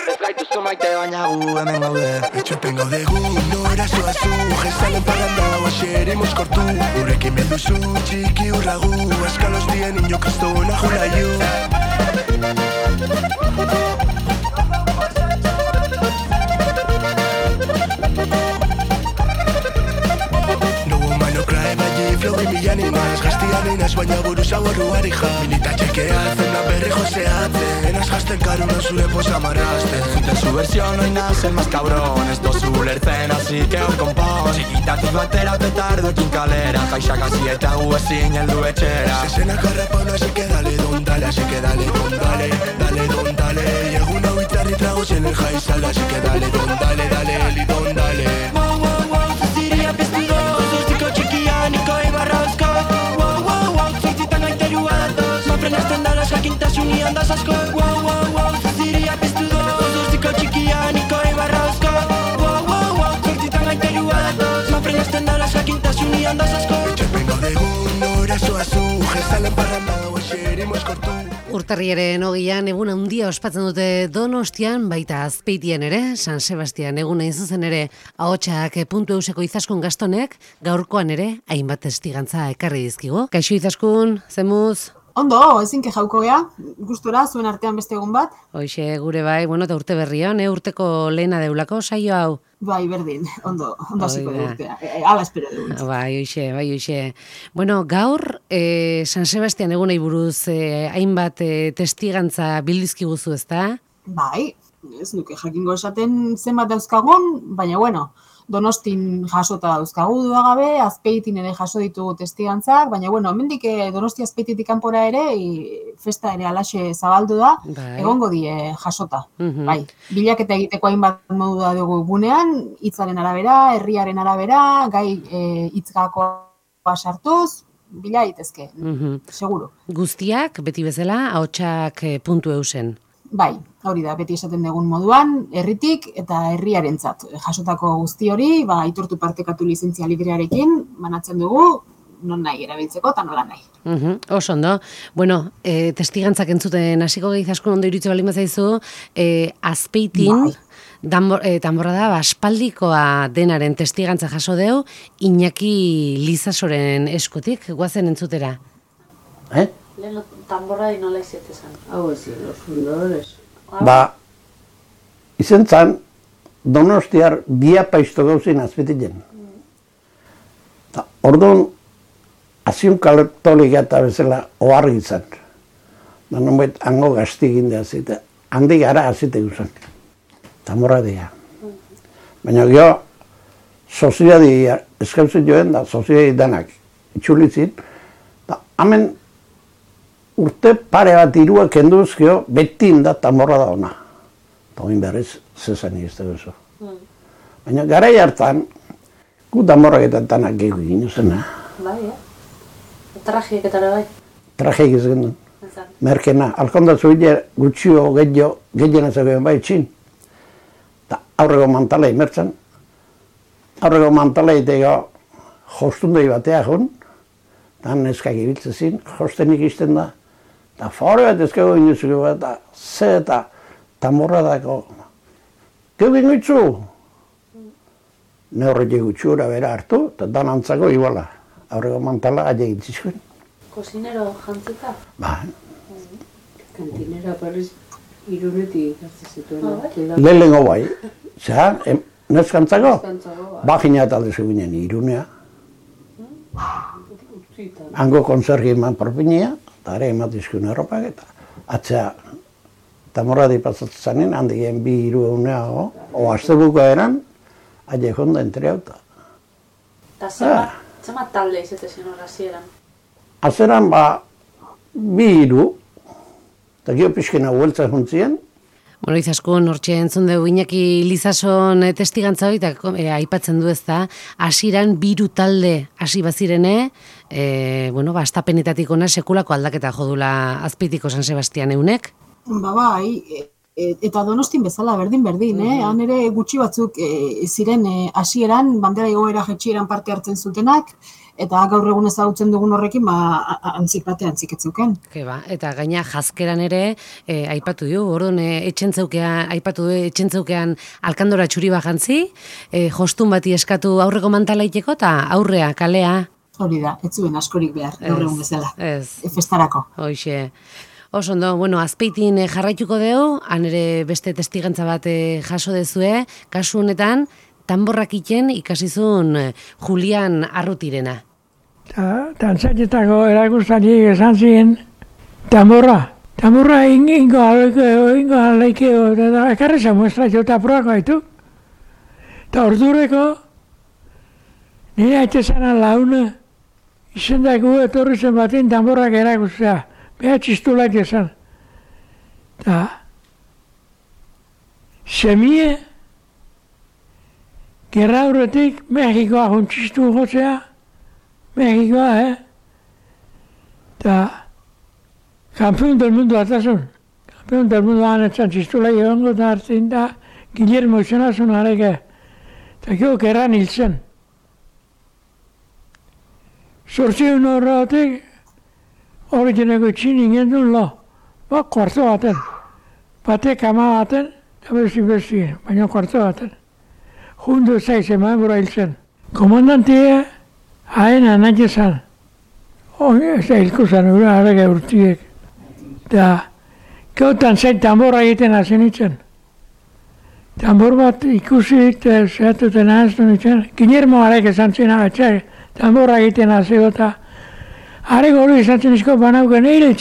Ez gaituzu maite baina gu hemen gaude. Etxopen gaude gu, nora zoazu, jezalen parranda oasere moskortu. Gurekin benduzu, txiki urragu, askalos dien ino kristona julaiu. Flogi milan imaz, gaztian inaz, baina buruz agorru harija. Minita txekeatzen, da berri joseatzen, az jazten karuna zure posa marrazten. Zuten su versión hoy nace más cabrón, ez dozu lertzen, así que hor konpon. Txikitatik batera petardoekin kalera, jaixak hasi eta gu ezin heldu etxera. Zezena karrapana, así que dale don dale, así que dale don dale, dale don dale. Y egun hau itzarri tragos en el jaizal, así que dale don dale, dale eli don dale. Wow, wow, wow, zuziria piztudo, zuztiko txikia niko ibarrauzko. Wow, wow, wow, zortzitan gaiterua datoz, ma frenasten dalas jakintasunean das asko. Wow, wow, wow, zuziria piztudo, zuztiko txikia niko ibarrauzko. Wow, wow, wow, zortzitan gaiterua datoz, ma frenasten dalas jakintasunean das asko. Etxopen gaude gu, nora zoazu, jezalen parranda oasere moskortu. Urtarriaren 20an egun handia ospatzen dute Donostian, baita Azpeitian ere, San Sebastian eguna zuzen ere, ahotsak .euseko Izaskun Gastonek, gaurkoan ere, hainbat testigantza ekarri dizkigu. Kaixo Izaskun, zemuz? Ondo, ezin kejauko gea, gustora, zuen artean beste egun bat. Hoxe, gure bai, eta urte berrian, urteko lehena deulako, saio hau? Bai, berdin, ondo hasiko du urtea, ala espero dugu. Bai, hoxe. Bueno, gaur, San Sebastian egunei buruz, hainbat testigantza bildizkiguzu, ezta? Bai, ez nuke jakingo esaten zenbat dauzkagun, baina bueno, Donostin jasota dauzkagu duagabe, Azpeitin ere jaso ditugu testigantzak, baina bueno, hemendik Donosti Azpeititik kanpora ere, festa ere alaxe zabaldu da, egongo die jasota. Bai, bilaketa egiteko hainbat modu da dugu gunean, hitzaren arabera, herriaren arabera, gai hitzgakoa sartuz, bila daitezke, seguru. Guztiak, beti bezala, ahotsak .eusen. Bai, hori da, beti esaten dugun moduan, herritik eta herriarentzat. Jasotako guzti hori, aitortu partekatu lizentzia librearekin, banatzen dugu, non nahi erabiltzeko eta nola nahi. Oso ondo. Bueno, testigantzak entzuten hasiko Izaskun ondo iritsi baldin bazaizu, Azpeitin, danborra da, aspaldikoa denaren testigantza jaso deu, Iñaki Lizasoren eskutik, guazen entzutera. Lehen tamborra di nola izetezan. Hau ez, los fundadores. Izen zan, Donostiar biapa izto gauzin azpetitzen. Orduan, aziun katolika eta bezala oharri izan. Da nombait, hango gazti egin da zita. Handi gara azite guzan. Tamborra dira. Baina gero, soziadi eskauzit joen da, soziadi danak itxulitzit. Hemen, urte pare bat irua kenduzkio, beti inda tamborra da ona. Eta hoin berriz, zezani ez da guzu. Baina garai hartan, gu tamborraketan gehiago egin zena. Bai, trajeeketara bai. Trajeek ez gendun. Merkena, alkondatzu hile gutxio gehiena zegoen bai txin. Eta aurrego mantalei mertzen. Aurrego mantalei tega jostundei batea joan. Eta neskak ibiltzezin, jostenik izten da. Eta fore bat ezkago inuzuko bat, ze eta tamborra dako. Geu gingoitzu? Ne horretik gutxura bera hartu, eta dan antzako iguala. Aurrego mantala aile gintzizkoen. Kozinero jantzika? Ba. Kantinera parriz Irunetik hartzizituen. Lehenengo bai. Zera, neskantzako? Bagina eta aldezu ginen Irunea. Hango konzergi eman propinia, eta ere ematizkun erropak, eta atzea tamorra dipatzatzen zanen, handigen 2-3 eguneago, o astebuko eran, aile jonda entre auta. Eta zema talde izetezen hor hasieran? Azeran 2-3, eta gio pixkena hueltza juntzien. Bueno, Izaskun, hortxe entzun dugu Iñaki Lizason testigantza hori, eta aipatzen du ez da, hasieran 2 talde hasi bazirene, astapenetatik ona sekulako aldaketa jodula Azpeitiko San Sebastian eunek. Bai, eta Donostin bezala berdin, han ere gutxi batzuk ziren hasieran bandera igoera jetxieran parte hartzen zutenak, eta gaur egun ezagutzen dugun horrekin, antzik etzeuken. Eta gaina jazkeran ere, aipatu du, orduan aipatu du etxentzeukean alkandora txuri bajantzi, jostun bati eskatu aurreko mantalaiteko eta aurrea, kalea. Hori da, ez zuen askorik behar, gaur egun bezala. Festarako. Hoxe. Oso ondo, bueno, Azpeitin jarraituko dugu, han ere beste testigantza bat jaso dezue, kasu honetan, tanborrak iten ikasizun Julian Arrutirena. Tantzaietako erakustari esan ziren, tanborra ingo aleikeo, eta ekarreza muestra jota proako haitu. Eta ordureko, nire aitezana launa, izendaku etorri zen batin tanborrak erakustea. Beha txistulak esan. Eta, semie, gerra horretik, Mexikoa juntxistu gotzea, Mexikoa, Eta, kampeón del mundo atasun. Kampeón del mundo anetzan txistulak egongo eta hartzen da, Guillermo izanazun areke. Eta gero gerran hil zen. Zortzion horretik, origineko itxin ingen duen lo. Kuarto baten. Batek ama baten, eta besti, baina kuarto baten. Jundu zaiz eman gura hil zen. Komandantia, haen anatxe zan. Ez da hilko zan, ura harrega urtiek. Eta, geotan zain tamborra egiten hasi nintzen. Tambor bat ikusi, eta zehatuten ahaztu nintzen. Guillermo harek esan zina, tamborra egiten hasi gota. Harek hori izan zenizko banauken, eire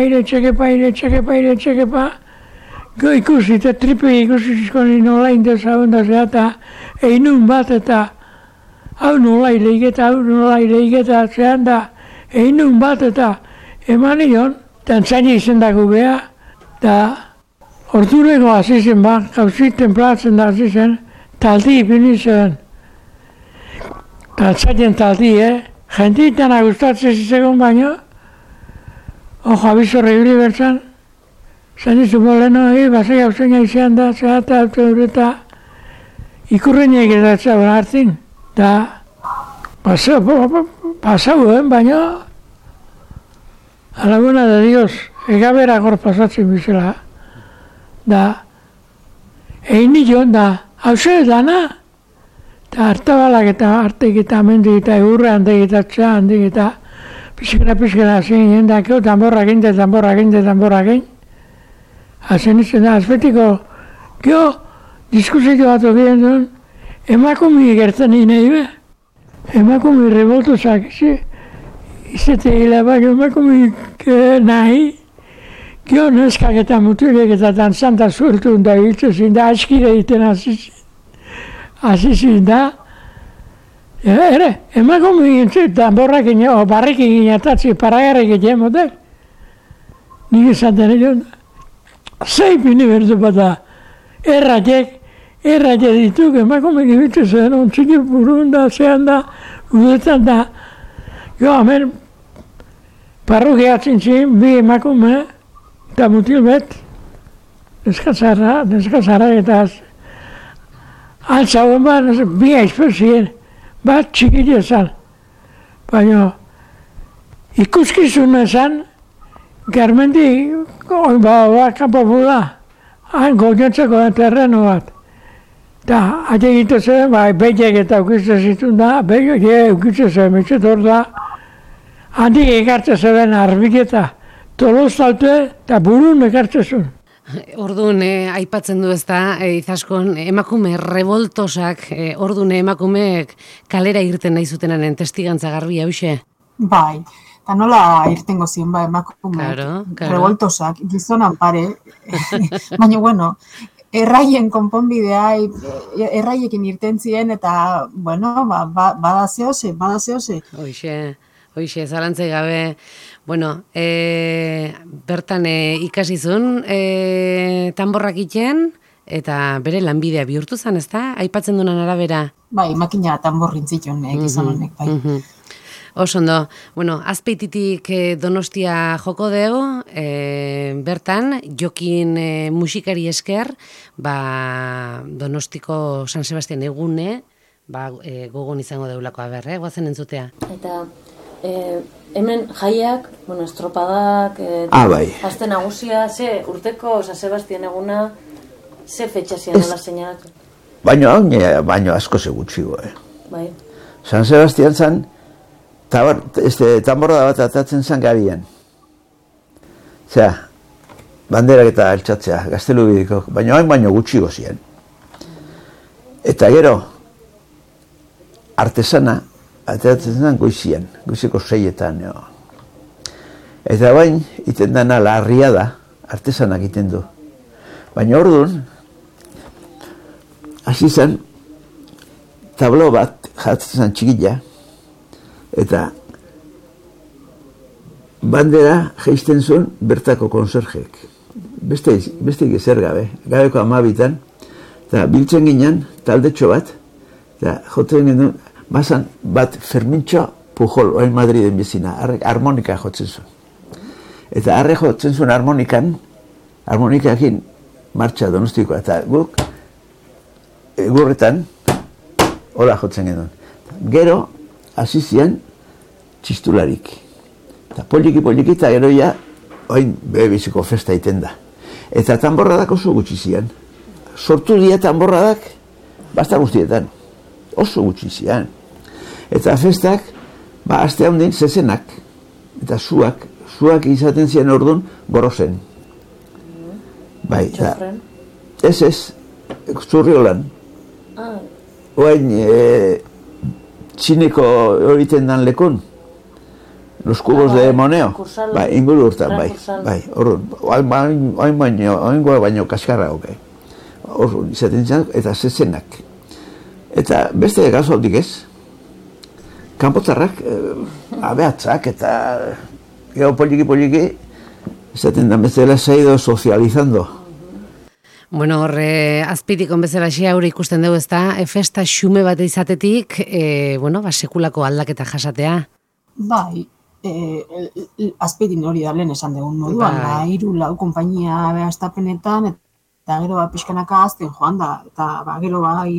txekepa. Go ikusi, eta tripe ikusi zizko nola indezagun da zehata, einun bat eta hau nola ilegeta zehan da, einun bat eta eman ion, tantzaini izendako beha, eta ordureko hasi zen ba, gauzi templatzen da hasi zen, taldi ipini zen. Tantzainen taldi, Jenditan agustatzen zizegon baino, abizorre hibri bertzan, zan dizu boleno, basai hauzeina izan da, zehata eta ikurreniek edatzea bona hartzin. Da, pasauen baino, a la buena de Dios, egabera gor pasatzen bizela. Da, egin nion da, hauze dana, eta hartabalak eta hartek eta amendik eta egurre handik eta txea handik eta pixkera zein egin da, keo tamborrak egin. Hazen izan da, azpetiko, keo diskusio bat okien duen, emakumi gertzen nahi be. Emakumi revoltuzak, izate hila baino emakumi nahi, keo neskak eta mutilek eta dantzanta zueltu da hiltzezin da, askire egiten hasi da, emakume gintzen, tanborrak ginen, barrik ginen atatzi, paragarrik ginen motek. Nik esaten egin, zeipini berdu bata, erratek dituk, emakume gibitzen zen, ontziki burun da, zehan da, udetan da. Jo, hemen, parrokiatzen zin, bi emakume, eta mutil bet, neskazara eta altzauen bat, bi aizpezien, bat txikile zan. Baina, ikuskizun ezan, Garmendi, kapopula, hain goñotzeko terreno bat. Eta, ate egiten zen, behiek eta ukizte zituen da, behiek ukizte zen, mitzetor da, handik ekartze zen arbiketa, tolostaltu eta burun ekartze zuen. Orduan, aipatzen du ez da, Izaskon, emakume revoltosak, orduan emakumeek kalera irten nahi zutenanen testigantza garbi hause? Bai, eta nola irtengo ziren, emakume revoltosak, gizonan pare, baina bueno, erraien konponbidea, erraiekin irten ziren, eta, bueno, bada zehose. Hoxe, zalantzai gabe, bueno, bertan ikasizun tanborrak iten, eta bere lanbidea bihurtu zen, ez da? Aipatzen dunan arabera? Bai, makina tanborrin zituen gizon honek, bai. Osondo, bueno, Azpeititik Donostia joko dugu, bertan, jokin musikari esker, Donostiko San Sebastian egune, gogon izango deulako aberre, guazen entzutea. Eta hemen jaiak, estropadak, bai. aste nagusia, ze urteko San Sebastian eguna, ze fetxa zian nola seinalatu? Baino asko segutxigo, Bai. San Sebastian zan, tamborra bat atatzen zan gabian. Banderak eta altxatzea, gaztelu bidiko, baino gutxigo zian. Eta gero, artesana, ateratzen zen goizian, goiziko 6etan. Eta bain, iten dana larria da, artesanak iten du. Baina orduan, hasi zen, tablo bat jatzen zen txikila, eta bandera jaisten zuen bertako konserjek. Beste ezer gabeko 12, eta biltzen ginen taldetxo bat, eta jotzen genuen, bazan bat Fermintxo Pujol, oain Madriden bezina, harmonika jotzen zuen. Eta arre jotzen zuen harmonikakin martxa Donostikoa, eta guk egurretan hola jotzen genuen. Gero, hasi zian txistularik. Eta poliki eta gero ja, oain biziko festa iten da. Eta tamborradak oso gutxi zian. Sortu dira tamborradak, basta guztietan. Oso gutxi zian. Eta festak, aste handin zezenak, eta zuak izaten zian orduan gorozen. Bai, ez, Zurriolan. Oain, txineko horiten dan lekun, los cubos de moneo, inguru urtan, bai, orduan, oain baino kaskarra, orduan, izaten zian, eta zezenak. Eta beste gazotik ez, kanpotarrak, abeatzak eta gero poliki, izaten da bezala saido sozializando. Bueno, horre, azpitikon bezala aurre ikusten dugu ezta, festa xume bat izatetik, sekulako aldaketa jasatea. Bai, azpitin hori da lehen esan dugun moduan, 3-4 konpainia behaztapenetan, eta gero pixkanaka azten joan da, eta gero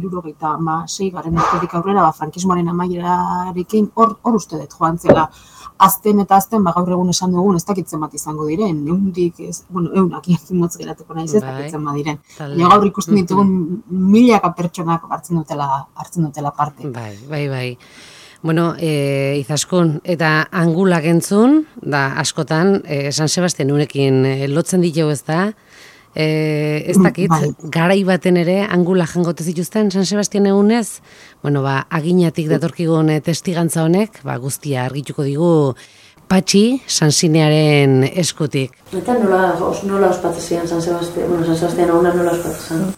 76 garren urtetik aurrera, frankismoaren amaierarekin hor uste dut joan zela. Azten eta azten, gaur egun esan dugun, ez dakitzen bat izango diren, eunak motz geratuko naiz, ez dakitzen bat diren. Gaur ikusten ditugun milaka pertsonak hartzen dutela parte. Bai. Bueno, Izaskun, eta angulak entzun, da askotan, San Sebastian unekin lotzen ditugu ez da, ez dakit, garai baten ere angula jangote zituzten San Sebastian egunez, aginatik datorkigun testigantza honek, guztia argituko digu Patxi Sansinearen eskutik. Eta nola ospatzen San Sebastian, San Sebastian eguna nola ospatzen?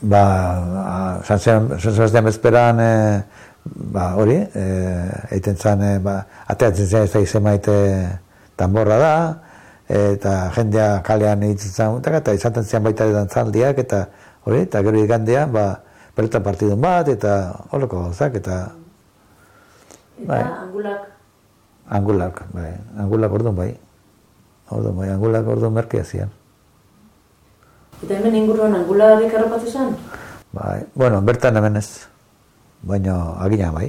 San Sebastian bezperan, hori, eiten zan, ateatzen zen ez da izemaite tamborra da, eta jendea kalean egitzen zen, eta izaten zian baita dantzaldiak, eta hori, eta gero igandean, pelota partidun bat, eta horreko gauzak, eta... Eta angulak? Angulak orduan bai. Angulak orduan merkea zian. Eta hemen inguruan angularik harrapatu zen? Bertan hemen ez, baina aginan bai.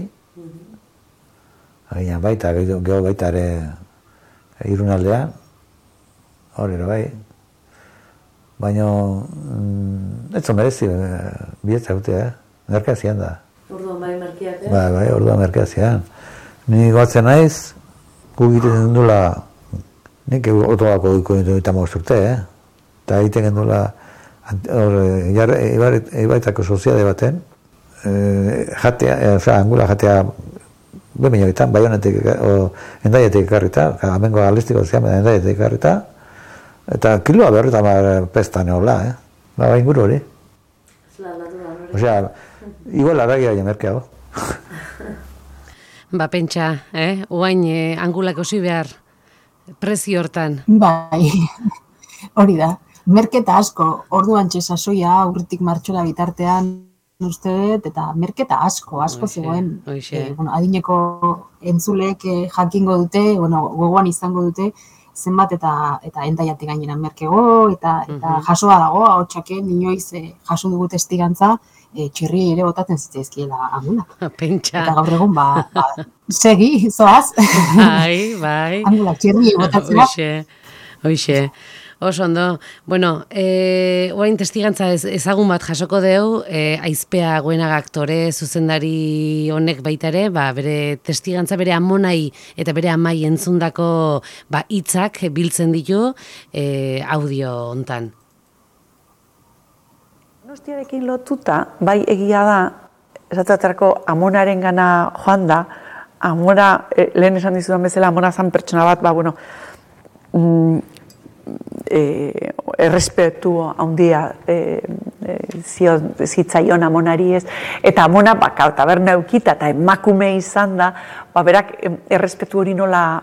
Aginan bai, eta gero baita ere Irunaldean, horrela bai. Baina, ez zo merezi, bietza gutea, merkea zian da. Orduan bai merkeak, Bai, orduan merkea zian. Ni goatzen naiz, guk egiten dula, nik otobako egiten dut urte, eta egiten gendula, Ibaitako soziade baten, angula jatea, behin Baionetik, Endaiatik ekarrita, amengo alistiko zian, Endaiatik ekarrita, eta kiloa berreta pesta neola, inguru hori. Osea, igual aragia baina merkea, Pentsa, oain angulak osi behar prezio hortan. Bai, hori da. Merketa asko, orduan sasoia aurretik martxola bitartean uste dut, eta merketa asko zegoen. Adineko entzulek jakingo dute, gogoan izango dute, zenbat eta endaiatik gainera merkego, eta jasoa dago, ahotsaken inoiz jaso dugu testigantza, txirri ere botatzen zitzaizkiela amuna. Pentsa. Eta gaur egun, segi, zoaz. Bai. Amuna, txirri botatzen. Hoxe. Oso ondo. Bueno, orain testigantza ezagun bat jasoko deu, Aizpea Goenaga aktore zuzendari honek baita ere, bere testigantza bere amonai eta bere amai entzundako hitzak biltzen ditu audio hontan. Donostiarekin lotuta, bai egia da, esateaterako amonaren gana joan da, amona, lehen esan dizudan bezala, amona zan pertsona bat, errespetu handia zitzaion amonari ez, eta amona taberna eukita eta emakume izan da, berak errespetu hori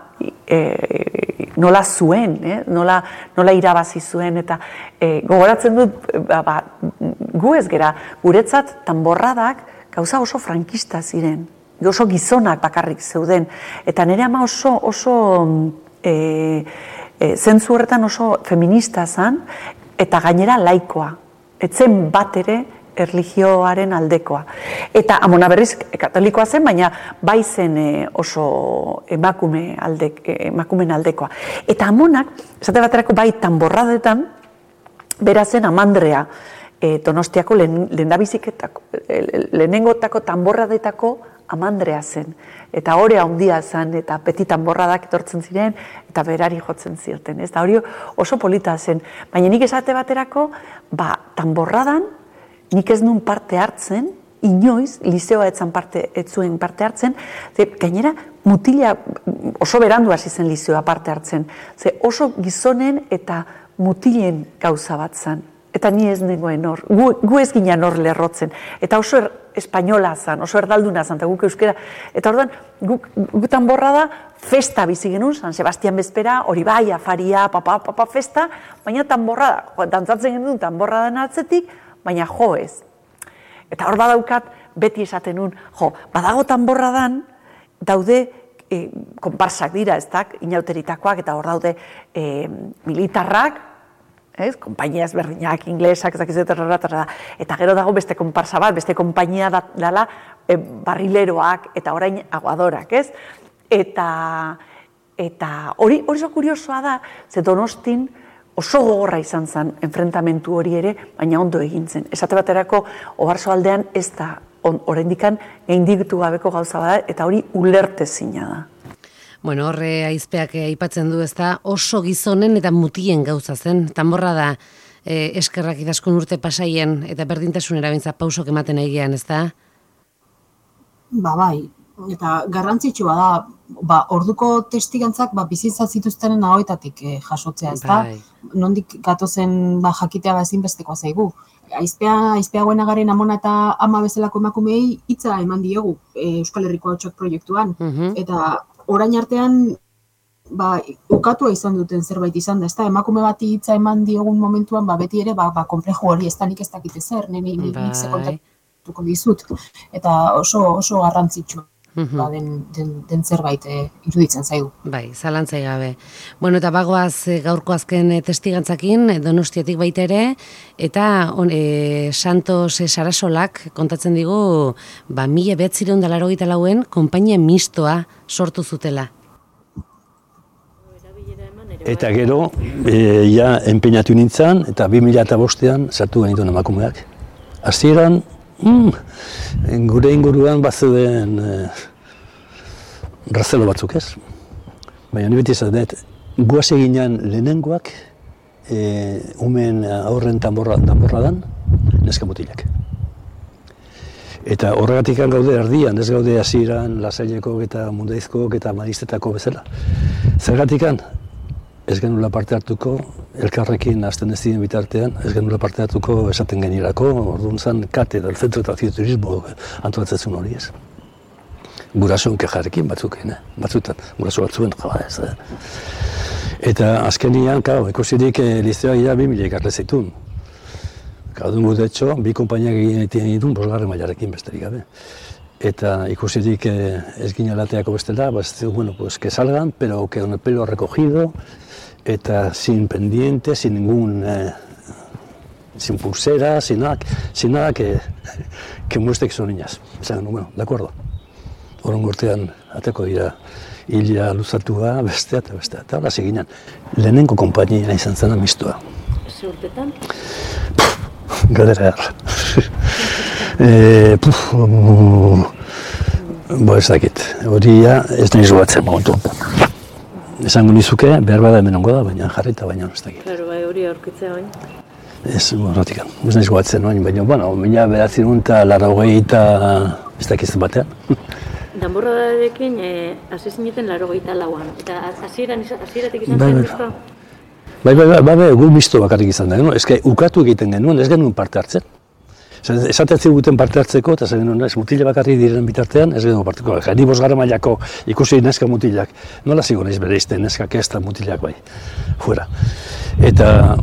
nola zuen, nola irabazi zuen, eta gogoratzen dut, gu ez gera, guretzat tanborradak gauza oso frankista ziren, oso gizonak bakarrik zeuden, eta nire ama oso zentzu horretan oso feminista zen, eta gainera laikoa. Etzen bat ere erlijioaren aldekoa. Eta amona berriz katolikoa zen, baina bai zen oso emakumen aldekoa. Eta amonak, esate baterako bai tanborradetan, bera zen Amandrea, Donostiako lehenengotako tanborradetako Amandrea zen. Eta hori handia zen, eta petit tanborradak etortzen ziren, eta berari jotzen zioten. Eta hori oso polita zen. Baina nik esate baterako, tanborradan, nik ez nuen parte hartzen, inoiz, lizeoa ez zuen parte hartzen, gainera mutila oso berandu hasi zen lizeoa parte hartzen. Oso gizonen eta mutilen gauza bat zen. Eta ni ez nengoen hor, gu ez ginen hor lerrotzen. Eta oso espainola zen, oso erdalduna zen, eta guk euskera. Eta orduan, guk tanborrada festa bizi genuen, San Sebastian bezpera, hori bai, afaria, papa festa, baina tanborrada, dantzatzen genuen tanborradan atzetik, baina jo ez. Eta hor badaukat, beti esaten nuen, badago tanborradan, daude konparsak dira, ez da, inauteritakoak, eta hor daude militarrak, konpainia ezberdinak, inglesak, eta gero dago beste konparsa bat, beste konpainia dela barrileroak eta orain aguadorak, ez? Eta hori oso kuriosoa da, ze Donostin oso gogorra izan zen enfrentamentu hori ere, baina ondo egin zen. Esate baterako, Oarsoaldean ez da oraindikan gainditu gabeko gauza bada, eta hori ulertezina da. Bueno, horre Aizpeak aipatzen du, ezta, oso gizonen eta mutien gauza zen. Tanborra da eskerrak idaskun urte pasaien eta berdintasunera bintza pausok ematen egian, ezta? Bai, eta garrantzitsua da, orduko testigantzak bizitza zituztenen ahoetatik jasotzea, ezta? Nondik gatozen jakitea ezinbestekoa zaigu. Aizpea Goenagaren amona eta ama bezalako emakumei hitza eman diegu Euskal Herriko Ahotsak proiektuan, eta orain artean, ukatua izan duten zerbait izan da, emakume bati hitza eman diogun momentuan, beti ere, konplejo hori, ez da nik ez dakite zer, nik ze kontatuko dizut, eta oso garrantzitsua den zerbait iruditzen zaigu. Bai, zalantzai gabe. Bueno, eta bagoaz gaurko azken testigantzakin, Donostiatik baita ere, eta Santos Sarasolak kontatzen digu, 1984 konpainia mistoa sortu zutela. Eta gero, ja enpeinatu nintzen, eta 2005an sartu genituen emakumeak. Hasieran, gure inguruan bazeuden razelo batzuk ez. Baina ni beti esaten dut, guaz eginean lehenengoak umen aurren tanborradan neska mutilak. Eta horregatik gaude erdian, ez gaude hasieran lasaileko eta mundaizkoak eta maristetako bezala. Zergatik ez genula parte hartuko, elkarrekin hasten ez ziren bitartean, ez genula parte hartuko esaten genirako, orduan zen kate del Centro de Turismo antolatzen hori ez. Gurasoen kejarekin batzutan, guraso batzuen ez. Eta azkenian, ikusirik lizeoak ja 2000 ikarle zituen. Kadun de hecho, bi konpainiak egin ditun 5. mailarekin besterik gabe. Eta ikusirik ez ginalateako bestela, bueno, pues que salgan, pero que con el pelo recogido, eta sin pendiente, sin ningún... sin pulsera, sin nada que muestre que son niñas. Esan, bueno, de acuerdo. Horrengo urtean ateko dira hila luzatua, bestea eta bestea. Eta hola seginen, lehenengo konpainia izan zena Mistoa. Ze urtetan? Galdera ez dakit, hori ez nahi batzen momentu. Esango nizuke, behar bada hemenongo da, baina jarrita baina ez dakit. Claro, bai, hori aurkitzea bain. Ez, horretikan, ez nahi batzen baina, bueno, mila beratzen eta larrogei eta ez dakiz batean. Danborradarekin hasi zineten 84an, eta hasieratik izan zen Mistoa? Bai, gu Misto bakarrik izan da, eske ukatu egiten genuen, ez genuen parte hartzen. Esaten ziguten parte hartzeko, eta zen genuen, mutila bakarrik diren bitartean, ez genuen parte hartzeko. Ni 5. mailako ikusi neska mutilak, nola zigo naiz bere izten neskak ez da mutilak bai, fuera. Eta...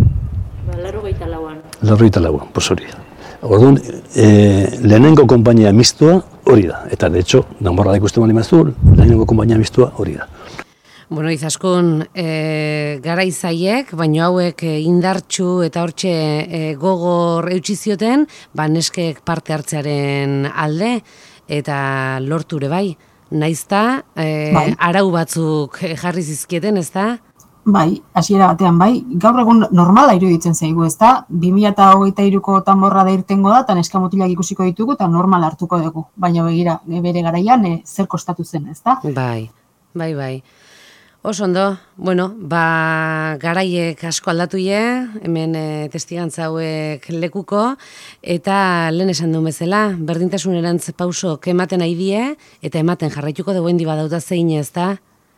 84an. 84an, pues hori. Orduan, lehenengo konpainia Mistoa hori da, eta de hecho, Danborrada ikusten bali mazu, lehenengo konpainia Mistoa hori da. Bueno, Izaskun, garaizaiek, baino hauek indartsu eta hortxe gogor eutsi zioten, neskek parte hartzearen alde, eta lorture bai. Naizta, arau batzuk jarri zizkieten, ez da? Bai, hasiera batean bai, gaur egun normala iruditzen zaigu, ez da? 2023ko Danborrada irtengo da, eta neska mutilak ikusiko ditugu, eta normal hartuko dugu. Baina begira, bere garaian zer kostatu zen, ez da? Bai. Oso ondo, bueno, garaiek asko aldatuie, hemen testigantza hauek lekuko, eta lehen esan duen bezala, berdintasunerantz pausok ematen nahi die, eta ematen jarraituko dugu hendi badauta zein, ez da?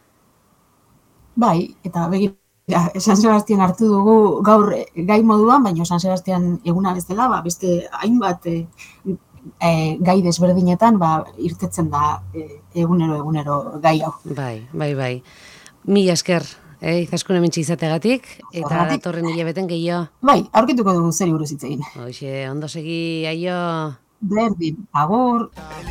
Bai, eta begira, San Sebastian hartu dugu gaur gai moduan, baina San Sebastian eguna bezala, beste hainbat gai desberdinetan irtetzen da egunero gai hau. Bai. Mila esker, Izaskun hementxe izategatik, eta datorren hilabeten gehiago. Bai, aurkituko dugu zeri buruz hitz egin. Hoxe, ondo segi, aio. Berdin, agur.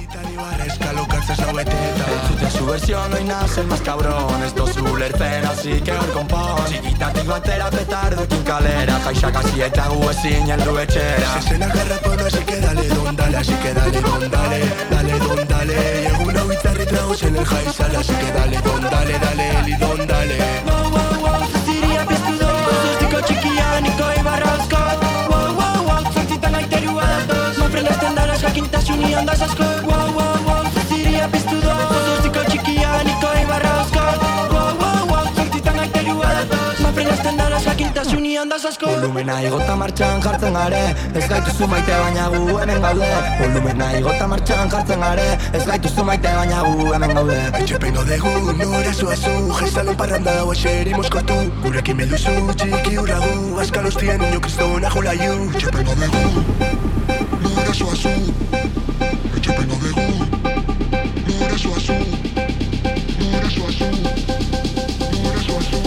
En su versión hoy nace el más cabrón. Esto es su lertzen, así que hor konpon. Txikitatik batera petardoekin kalera. Jaixak hasi eta gu ezin heldu etxera. Zezena garrapona, así que dale don dale, así que dale don dale, dale don dale. Egun hau itzarri tragos en el jaizal, así que dale don dale, dale eli don dale. Wow, ziria piztudo, zuztiko txikia niko ibarrauzko. Wow, zortzitan aiterua datoz. Mafrenesten daraz jakintasuni ondaz asko. Wow, ziria piztudo, zuztiko txikia niko ibarrauzko. Wow, zortzitan aiterua datoz. Mafrenesten daraz jakintasuni ondaz asko. Volumena igota martxan jartzen gare, ez gaituzu maite baina gu hemen gaude. Volumena igota martxan jartzen gare, ez gaituzu maite baina gu hemen gaude. Etxepengo dugu, nore zoazu, jezalen parranda hau eseri moskortu. Gurekin beduzu, txiki urragu, askalostien niño kristona jolaiu. Etxepengo dugu, nore zoazu, etxepengo dugu, nore zoazu, nore zoazu, nore zoazu.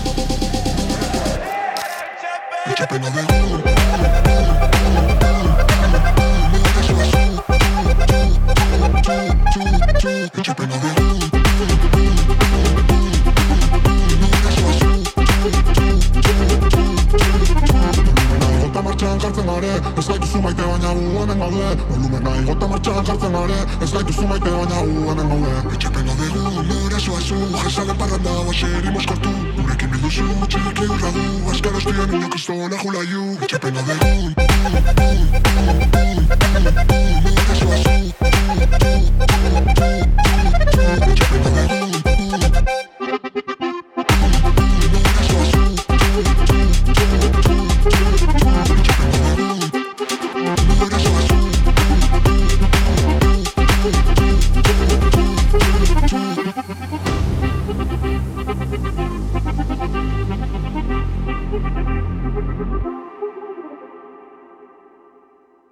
Etxepengo dugu, etxepengo dugu. Martxan jartzen gare, ez gaituzu maite baina gu hemen gaude. Volumena igota martxan jartzen gare, ez gaituzu maite baina gu hemen gaude. Etxepengo dugu, nore zoazu, jezalen parranda hau eseri moskortu. Gurekin bilduzu, txiki urradu, askarostien niño kristona jolaiu. Etxepengo dugu.